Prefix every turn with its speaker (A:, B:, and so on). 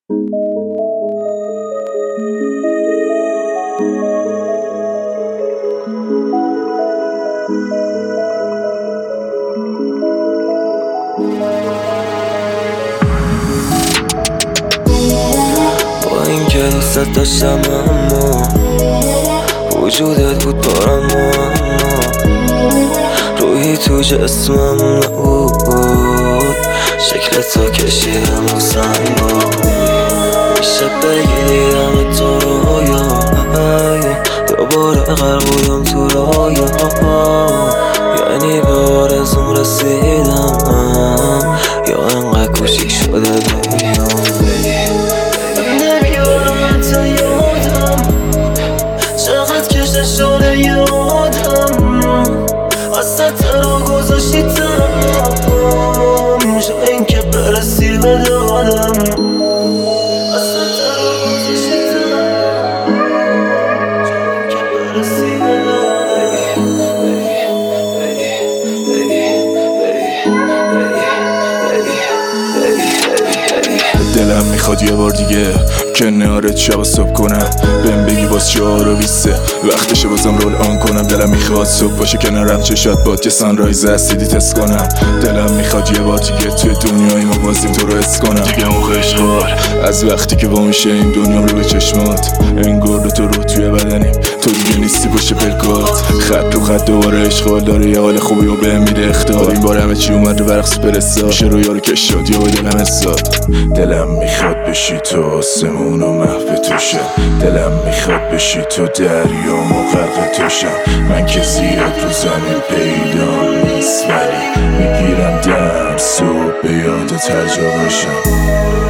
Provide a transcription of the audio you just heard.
A: با این که دوست داشتم اما وجودت بود برام معما، روحی تو جسمم نبود، شکلتو کشیدم و سنگ بود. میشه بگی دیدم تو رویا، دوباره غرق بودم تو رویا، یعنی به آرزوم رسیدم یا انقدر کوچیک شده دنیام. نمیارم تا یادم چقدر کشته شده یادم، اصلا ترا گذاشتی تنهام، جا اینکه برسی به دادم. اصلا ترا گذاشتی تنهام، جا اینکه برسی به
B: دلم میخواد یه بار دیگه کنارت شب صبح کنم، بهم بگی باز 4 و 20 وقتشه بازم رول آن کنم. دلم میخواد صبح باشه کنارم، چشات باد که سانرایز اسیدی تست کنم. دلم میخواد یه بار دیگه توی دنیای ما بازیم تو رو حس کنم. دیگه اون خشخار از وقتی که با میشه این دنیام رو به چشمات، انگار دو تا روح توی بدنیم، تو دیگه نیستی باشه بلکات. خط رو خط دوباره اشغال داره، یه حال خوبی و بهم میده اختار. این بار همه چی اومد رو برق سوپرستار، میشه رو یارو کشاد یا با دلم حساد. دلم میخواد بشی تو آسمون و محو توشم، دلم میخواد بشی تو دریام و غرق توشم. من که زیاد رو زمین پیدا نیست ولی میگیرم درس و به یادت هر جا باشم.